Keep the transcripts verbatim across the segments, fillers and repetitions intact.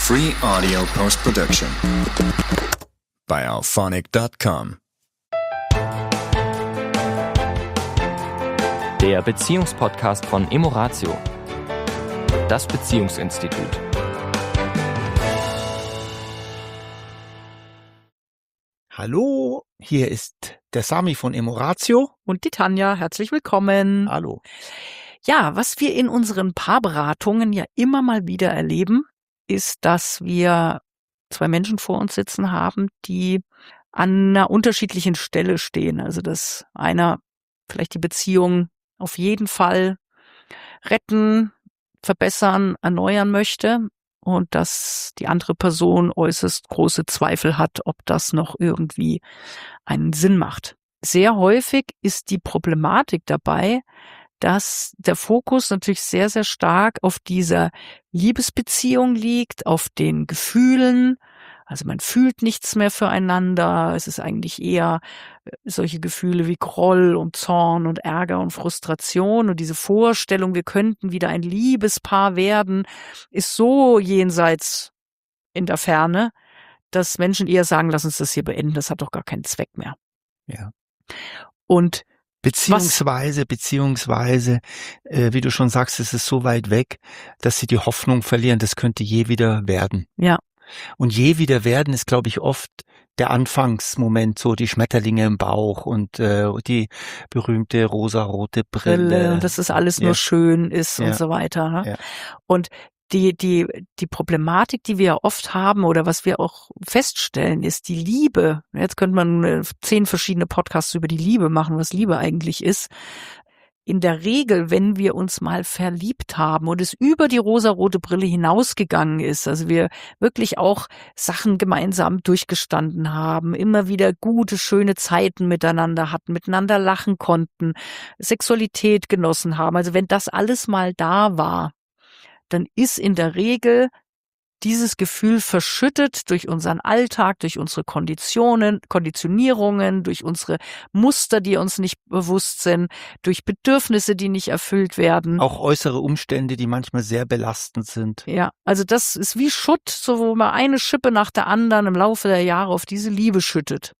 Free audio post-production by alphonic dot com. Der Beziehungspodcast von Emoratio, das Beziehungsinstitut. Hallo, hier ist der Sami von Emoratio. Und die Tanja, herzlich willkommen. Hallo. Ja, was wir in unseren Paarberatungen ja immer mal wieder erleben, ist, dass wir zwei Menschen vor uns sitzen haben, die an einer unterschiedlichen Stelle stehen. Also dass einer vielleicht die Beziehung auf jeden Fall retten, verbessern, erneuern möchte und dass die andere Person äußerst große Zweifel hat, ob das noch irgendwie einen Sinn macht. Sehr häufig ist die Problematik dabei, dass der Fokus natürlich sehr, sehr stark auf dieser Liebesbeziehung liegt, auf den Gefühlen. Also man fühlt nichts mehr füreinander. Es ist eigentlich eher solche Gefühle wie Groll und Zorn und Ärger und Frustration. Und diese Vorstellung, wir könnten wieder ein Liebespaar werden, ist so jenseits in der Ferne, dass Menschen eher sagen, lass uns das hier beenden, das hat doch gar keinen Zweck mehr. Ja. Und Beziehungsweise, Was? beziehungsweise, äh, wie du schon sagst, es ist so weit weg, dass sie die Hoffnung verlieren, das könnte je wieder werden. Ja. Und je wieder werden ist, glaube ich, oft der Anfangsmoment, so die Schmetterlinge im Bauch und äh, die berühmte rosarote Brille. Brille und dass das alles ja. nur schön ist ja. und so weiter. Ne? Ja. Und die, die, die Problematik, die wir oft haben oder was wir auch feststellen, ist die Liebe. Jetzt könnte man zehn verschiedene Podcasts über die Liebe machen, was Liebe eigentlich ist. In der Regel, wenn wir uns mal verliebt haben und es über die rosarote Brille hinausgegangen ist, also wir wirklich auch Sachen gemeinsam durchgestanden haben, immer wieder gute, schöne Zeiten miteinander hatten, miteinander lachen konnten, Sexualität genossen haben, also wenn das alles mal da war, dann ist in der Regel dieses Gefühl verschüttet durch unseren Alltag, durch unsere Konditionen, Konditionierungen, durch unsere Muster, die uns nicht bewusst sind, durch Bedürfnisse, die nicht erfüllt werden. Auch äußere Umstände, die manchmal sehr belastend sind. Ja, also das ist wie Schutt, so wo man eine Schippe nach der anderen im Laufe der Jahre auf diese Liebe schüttet.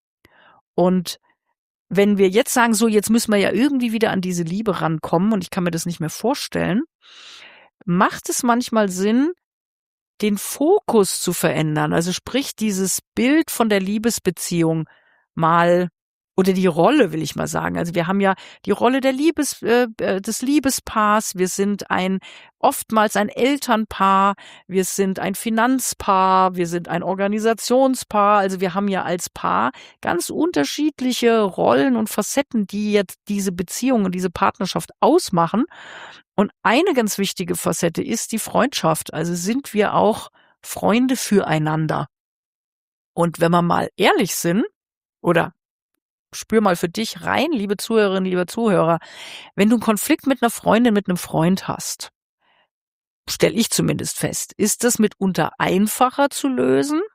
Und wenn wir jetzt sagen, so jetzt müssen wir ja irgendwie wieder an diese Liebe rankommen und ich kann mir das nicht mehr vorstellen, macht es manchmal Sinn, den Fokus zu verändern. Also sprich, dieses Bild von der Liebesbeziehung mal, oder die Rolle, will ich mal sagen. Also wir haben ja die Rolle der Liebes, äh, des Liebespaars. Wir sind ein, oftmals ein Elternpaar. Wir sind ein Finanzpaar. Wir sind ein Organisationspaar. Also wir haben ja als Paar ganz unterschiedliche Rollen und Facetten, die jetzt diese Beziehung und diese Partnerschaft ausmachen. Und eine ganz wichtige Facette ist die Freundschaft. Also sind wir auch Freunde füreinander. Und wenn wir mal ehrlich sind, oder spür mal für dich rein, liebe Zuhörerinnen, liebe Zuhörer, wenn du einen Konflikt mit einer Freundin, mit einem Freund hast, stelle ich zumindest fest, ist das mitunter einfacher zu lösen,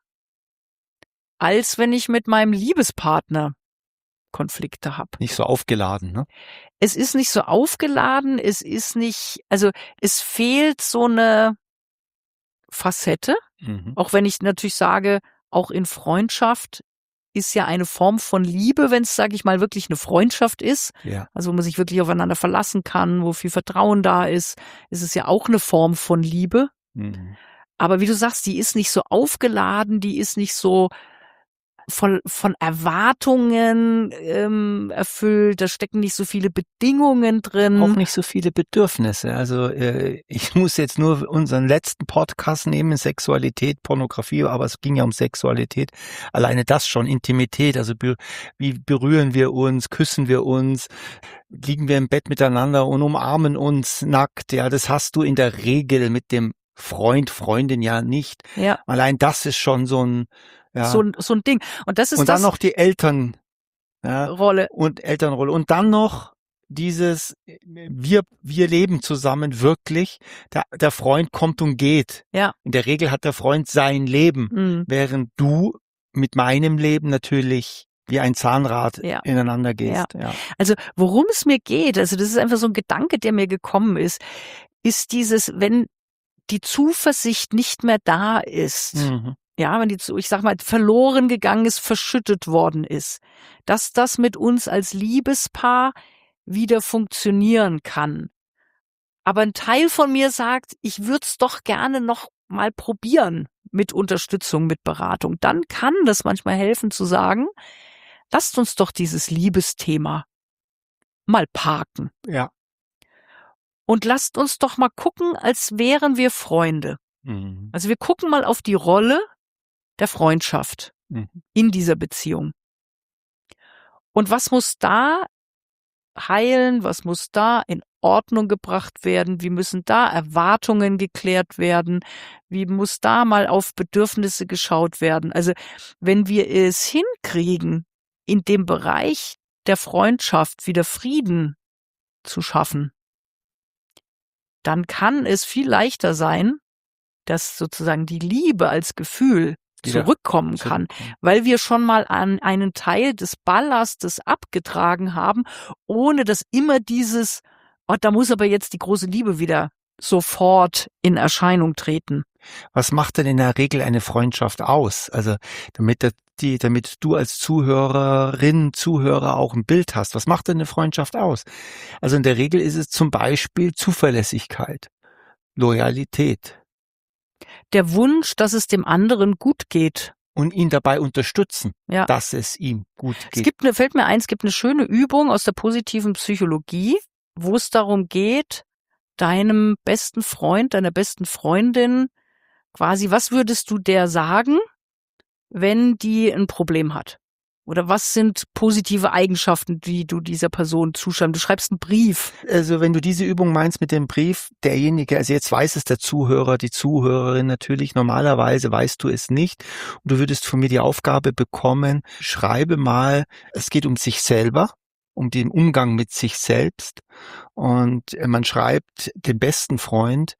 als wenn ich mit meinem Liebespartner Konflikte habe. Nicht so aufgeladen, ne? Es ist nicht so aufgeladen, es ist nicht, also es fehlt so eine Facette, mhm. auch wenn ich natürlich sage, auch in Freundschaft ist ja eine Form von Liebe, wenn es, sage ich mal, wirklich eine Freundschaft ist, ja. also wo man sich wirklich aufeinander verlassen kann, wo viel Vertrauen da ist, ist es ja auch eine Form von Liebe. Mhm. Aber wie du sagst, die ist nicht so aufgeladen, die ist nicht so von, von Erwartungen ähm, erfüllt, da stecken nicht so viele Bedingungen drin. Auch nicht so viele Bedürfnisse. Also äh, ich muss jetzt nur unseren letzten Podcast nehmen, Sexualität, Pornografie, aber es ging ja um Sexualität. Alleine das schon, Intimität, also be- wie berühren wir uns, küssen wir uns, liegen wir im Bett miteinander und umarmen uns nackt. Ja, das hast du in der Regel mit dem Freund, Freundin ja nicht. Ja. Allein das ist schon so ein Ja. So, so ein Ding. Und das ist und dann das noch die Eltern ja, Rolle und Elternrolle und dann noch dieses wir wir leben zusammen wirklich. Der, der Freund kommt und geht. Ja. In der Regel hat der Freund sein Leben, mhm. während du mit meinem Leben natürlich wie ein Zahnrad ja. ineinander gehst. Ja. Ja. Also worum es mir geht, also das ist einfach so ein Gedanke, der mir gekommen ist, ist dieses, wenn die Zuversicht nicht mehr da ist, Mhm. ja, wenn die, ich sag mal, verloren gegangen ist, verschüttet worden ist, dass das mit uns als Liebespaar wieder funktionieren kann. Aber ein Teil von mir sagt, ich würde es doch gerne noch mal probieren mit Unterstützung, mit Beratung. Dann kann das manchmal helfen zu sagen, lasst uns doch dieses Liebesthema mal parken. Ja. Und lasst uns doch mal gucken, als wären wir Freunde. Mhm. Also wir gucken mal auf die Rolle der Freundschaft Mhm. in dieser Beziehung. Und was muss da heilen, was muss da in Ordnung gebracht werden, wie müssen da Erwartungen geklärt werden, wie muss da mal auf Bedürfnisse geschaut werden. Also wenn wir es hinkriegen, in dem Bereich der Freundschaft wieder Frieden zu schaffen, dann kann es viel leichter sein, dass sozusagen die Liebe als Gefühl Wieder zurückkommen kann, zurückkommen. weil wir schon mal an einen Teil des Ballastes abgetragen haben, ohne dass immer dieses, oh, da muss aber jetzt die große Liebe wieder sofort in Erscheinung treten. Was macht denn in der Regel eine Freundschaft aus? Also damit der- die, damit du als Zuhörerin, Zuhörer auch ein Bild hast. Was macht denn eine Freundschaft aus? Also in der Regel ist es zum Beispiel Zuverlässigkeit, Loyalität Der Wunsch, dass es dem anderen gut geht. und ihn dabei unterstützen, Ja. dass es ihm gut Es geht. gibt eine, fällt mir ein, es gibt eine schöne Übung aus der positiven Psychologie, wo es darum geht, deinem besten Freund, deiner besten Freundin quasi, was würdest du der sagen, wenn die ein Problem hat? Oder was sind positive Eigenschaften, die du dieser Person zuschreibst? Du schreibst einen Brief. Also wenn du diese Übung meinst mit dem Brief, derjenige, also jetzt weiß es der Zuhörer, die Zuhörerin natürlich, normalerweise weißt du es nicht und du würdest von mir die Aufgabe bekommen, schreibe mal, es geht um sich selber, um den Umgang mit sich selbst und äh, man schreibt dem besten Freund,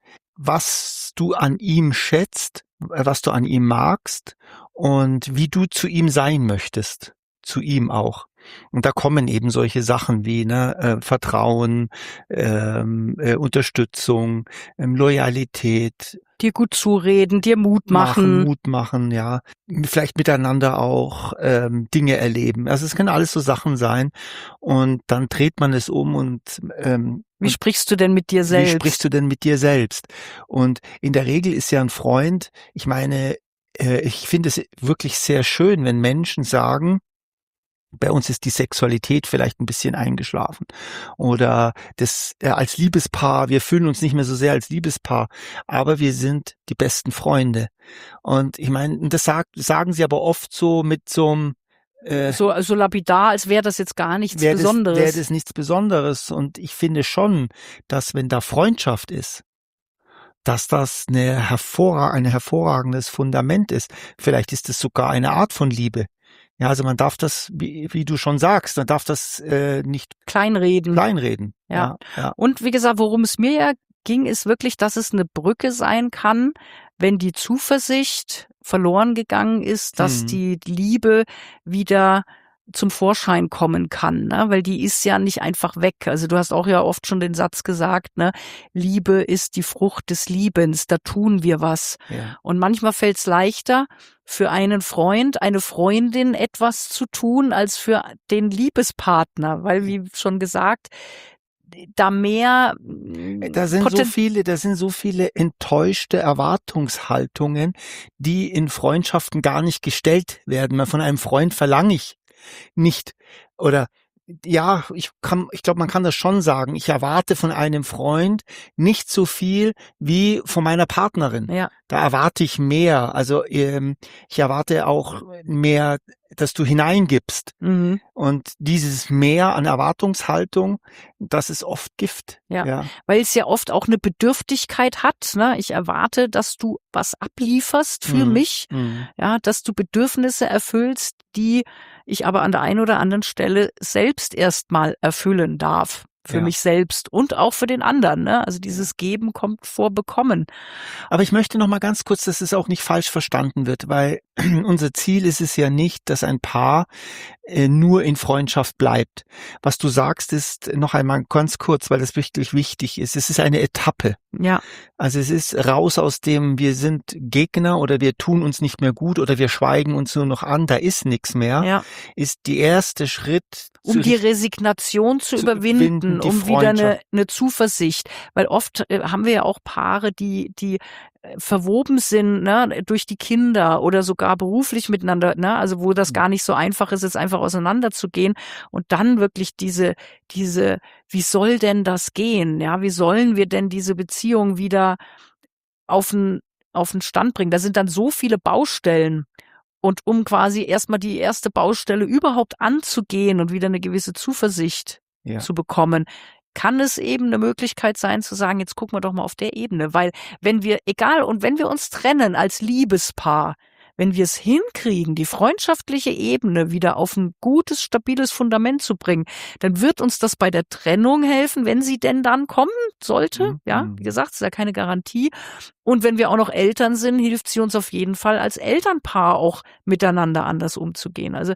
was du an ihm schätzt, äh, was du an ihm magst und wie du zu ihm sein möchtest, zu ihm auch. Und da kommen eben solche Sachen wie ne, äh, Vertrauen, ähm, äh, Unterstützung, ähm, Loyalität, Dir gut zureden, dir Mut machen, machen. Mut machen, ja, vielleicht miteinander auch ähm, Dinge erleben. Also es können alles so Sachen sein und dann dreht man es um und ähm, Wie sprichst du denn mit dir wie selbst? sprichst du denn mit dir selbst? Und in der Regel ist ja ein Freund, ich meine, äh, ich finde es wirklich sehr schön, wenn Menschen sagen, bei uns ist die Sexualität vielleicht ein bisschen eingeschlafen oder das äh, als Liebespaar, wir fühlen uns nicht mehr so sehr als Liebespaar, aber wir sind die besten Freunde. Und ich meine, das sagt, sagen sie aber oft so mit so einem äh, So, so lapidar, als wäre das jetzt gar nichts wäre das, Besonderes. wäre das nichts Besonderes. Und ich finde schon, dass wenn da Freundschaft ist, dass das eine hervorra- ein hervorragendes Fundament ist. Vielleicht ist es sogar eine Art von Liebe. Ja, also man darf das, wie, wie du schon sagst, man darf das äh, nicht Kleinreden. kleinreden. Ja. Ja, ja. Und wie gesagt, worum es mir ja ging, ist wirklich, dass es eine Brücke sein kann, wenn die Zuversicht verloren gegangen ist, dass Mhm. die Liebe wieder zum Vorschein kommen kann, ne? Weil die ist ja nicht einfach weg. Also du hast auch ja oft schon den Satz gesagt, ne? Liebe ist die Frucht des Liebens, da tun wir was. Ja. Und manchmal fällt es leichter, für einen Freund, eine Freundin etwas zu tun, als für den Liebespartner, weil wie schon gesagt, da mehr Da sind so Poten- viele, da sind so viele enttäuschte Erwartungshaltungen, die in Freundschaften gar nicht gestellt werden. Von einem Freund verlange ich nicht oder ja, ich kann, ich glaube, man kann das schon sagen. Ich erwarte von einem Freund nicht so viel wie von meiner Partnerin. Ja. Da erwarte ich mehr. Also ähm, ich erwarte auch mehr, dass du hineingibst. Mhm. Und dieses Mehr an Erwartungshaltung, das ist oft Gift. Ja. ja. Weil es ja oft auch eine Bedürftigkeit hat. Ne? Ich erwarte, dass du was ablieferst für Mhm. mich, Mhm. ja, dass du Bedürfnisse erfüllst, die ich aber an der einen oder anderen Stelle selbst erstmal erfüllen darf. Für Ja. mich selbst und auch für den anderen. Ne? Also dieses Geben kommt vor Bekommen. Aber ich möchte noch mal ganz kurz, dass es auch nicht falsch verstanden wird, weil unser Ziel ist es ja nicht, dass ein Paar äh, nur in Freundschaft bleibt. Was du sagst, ist noch einmal ganz kurz, weil das wirklich wichtig ist. Es ist eine Etappe. Ja. Also es ist raus aus dem, wir sind Gegner oder wir tun uns nicht mehr gut oder wir schweigen uns nur noch an, da ist nichts mehr, Ja. ist die erste Schritt, Um zu- die Resignation zu, zu überwinden, überwinden, die um wieder eine, Freundschaft. eine Zuversicht. Weil oft äh, haben wir ja auch Paare, die, die äh, verwoben sind, ne, durch die Kinder oder sogar beruflich miteinander, ne, also wo das gar nicht so einfach ist, jetzt einfach auseinanderzugehen und dann wirklich diese, diese, wie soll denn das gehen? Ja, wie sollen wir denn diese Beziehung wieder auf den, auf den Stand bringen? Da sind dann so viele Baustellen. Und um quasi erstmal die erste Baustelle überhaupt anzugehen und wieder eine gewisse Zuversicht Ja. zu bekommen, kann es eben eine Möglichkeit sein zu sagen, jetzt gucken wir doch mal auf der Ebene. Weil wenn wir, egal, und wenn wir uns trennen als Liebespaar, wenn wir es hinkriegen, die freundschaftliche Ebene wieder auf ein gutes, stabiles Fundament zu bringen, dann wird uns das bei der Trennung helfen, wenn sie denn dann kommen sollte. Mhm. Ja, wie gesagt, ist ja keine Garantie. Und wenn wir auch noch Eltern sind, hilft sie uns auf jeden Fall als Elternpaar auch miteinander anders umzugehen. Also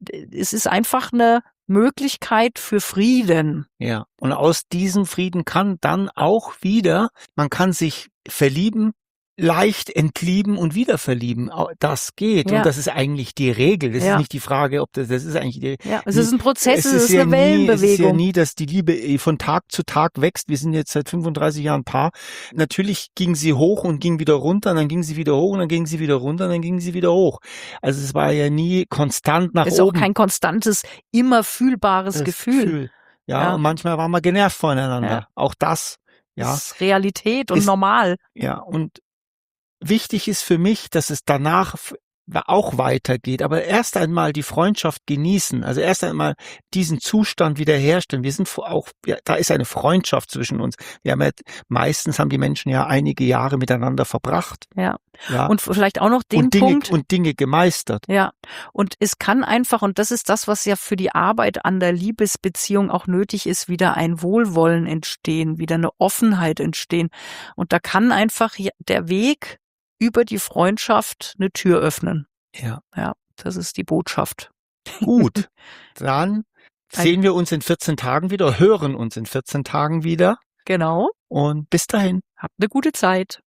es ist einfach eine Möglichkeit für Frieden. Ja. Und aus diesem Frieden kann dann auch wieder, man kann sich verlieben, leicht entlieben und wieder verlieben. Au- Das geht. Ja. Und das ist eigentlich die Regel. Das Ja. ist nicht die Frage, ob das, das ist eigentlich die, Ja, es ist ein Prozess, es ist, ja eine nie, es ist ja Wellenbewegung. nie, dass die Liebe von Tag zu Tag wächst. Wir sind jetzt seit fünfunddreißig Jahren Paar. Natürlich ging sie hoch und ging wieder runter, und dann ging sie wieder hoch und dann ging sie wieder runter und dann ging sie wieder hoch. Also es war ja nie konstant nach Es ist auch oben. kein konstantes, immer fühlbares das Gefühl. Ja, Ja. und manchmal waren wir genervt voneinander. Ja. Auch das. Ja, Das ist Realität und Ist- normal. ja. Und wichtig ist für mich, dass es danach f- auch weitergeht, aber erst einmal die Freundschaft genießen, also erst einmal diesen Zustand wiederherstellen. Wir sind vo- auch, ja, da ist eine Freundschaft zwischen uns. Wir haben ja, meistens haben die Menschen ja einige Jahre miteinander verbracht. Ja. Ja. Und vielleicht auch noch den und Dinge, Punkt. und Dinge gemeistert. Ja, und es kann einfach, und das ist das, was ja für die Arbeit an der Liebesbeziehung auch nötig ist, wieder ein Wohlwollen entstehen, wieder eine Offenheit entstehen. Und da kann einfach ja- der Weg über die Freundschaft eine Tür öffnen. Ja. Ja, das ist die Botschaft. Gut. Dann sehen wir uns in vierzehn Tagen wieder, hören uns in vierzehn Tagen wieder. Genau. Und bis dahin. Habt eine gute Zeit.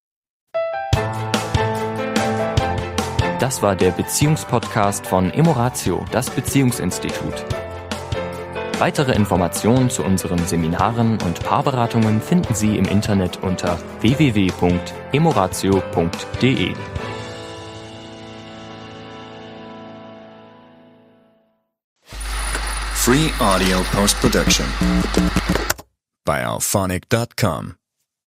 Das war der Beziehungspodcast von Emoratio, das Beziehungsinstitut. Weitere Informationen zu unseren Seminaren und Paarberatungen finden Sie im Internet unter w w w punkt emoratio punkt de. Free audio post production by alphonic dot com.